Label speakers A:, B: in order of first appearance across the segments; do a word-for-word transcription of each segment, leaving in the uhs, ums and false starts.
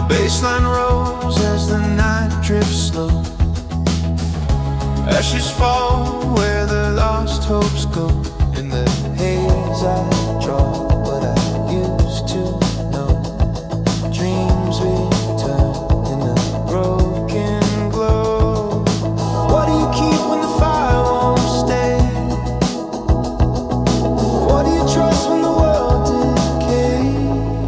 A: Baseline rolls as the night drifts slow. Ashes fall where the lost hopes go. In the haze I draw what I used to know. Dreams return in a broken glow. What do you keep when the fire won't stay? What do you trust when the world decays?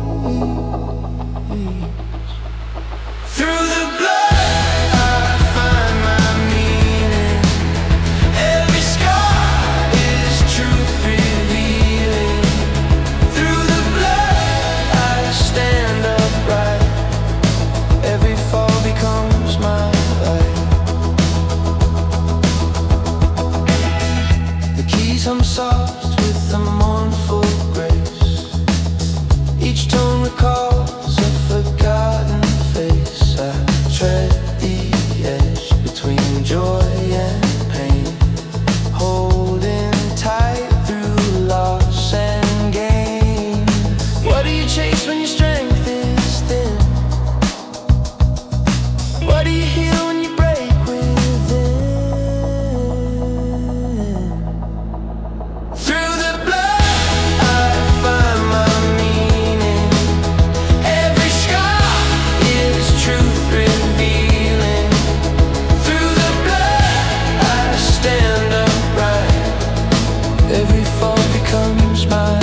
A: Through the blood I find my meaning. Every scar is truth revealing. Through the blood I stand upright. Every fall becomes my light. The keys hum soft with a mournful grace. Each tone recalls a forgotten face. I tread the edge between joy and pain, holding tight through loss and gain. What do you chase when your strength is thin? What do you heal when you break within? Through the blood I find my meaning. Every scar is truth revealing. Through the blood I stand upright. Every fall becomes my